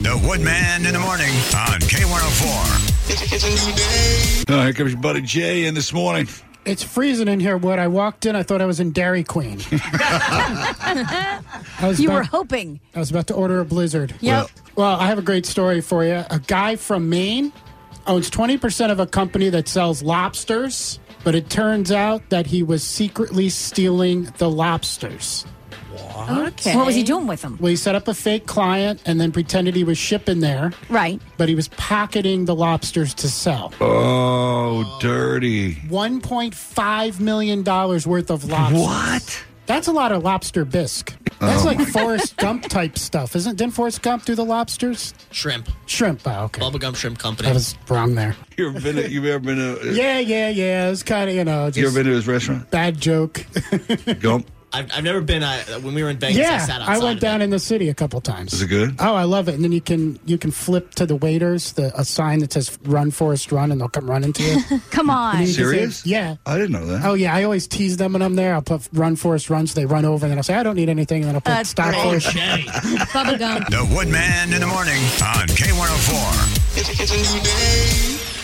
The Woodman in the morning on K104. It's a new day. Here comes your buddy Jay in this morning. It's freezing in here, Wood. I walked in, I thought I was in Dairy Queen. You were hoping. I was about to order a Blizzard. Yep. Well, I have a great story for you. A guy from Maine owns 20% of a company that sells lobsters, but it turns out that he was secretly stealing the lobsters. Okay. What was he doing with them? Well, he set up a fake client and then pretended he was shipping there, Right. but he was pocketing the lobsters to sell. Oh, dirty. $1.5 million worth of lobsters. What? That's a lot of lobster bisque. That's like Forrest Gump type stuff, didn't Forrest Gump do the lobsters? Shrimp. Shrimp, okay. Bubblegum Shrimp Company. I was wrong there. You ever been to? Yeah. It's kind of, just You ever been to his restaurant? bad joke. Gump. I've never been. When we were in Vegas, I sat Yeah, outside. I went down in the city a couple times. Is it good? Oh, I love it. And then you can flip to the waiters a sign that says "Run, Forrest, Run," and they'll come running to you. Come on. You can say- Serious? yeah. I didn't know that. Oh, yeah. I always tease them when I'm there. I'll put "Run, Forrest, Run," so they run over, and then I'll say, "I don't need anything," and then I'll put That's "Stop, great. Forrest." Jay. Bubblegum. The Woodman in the morning on K104. It's a new day.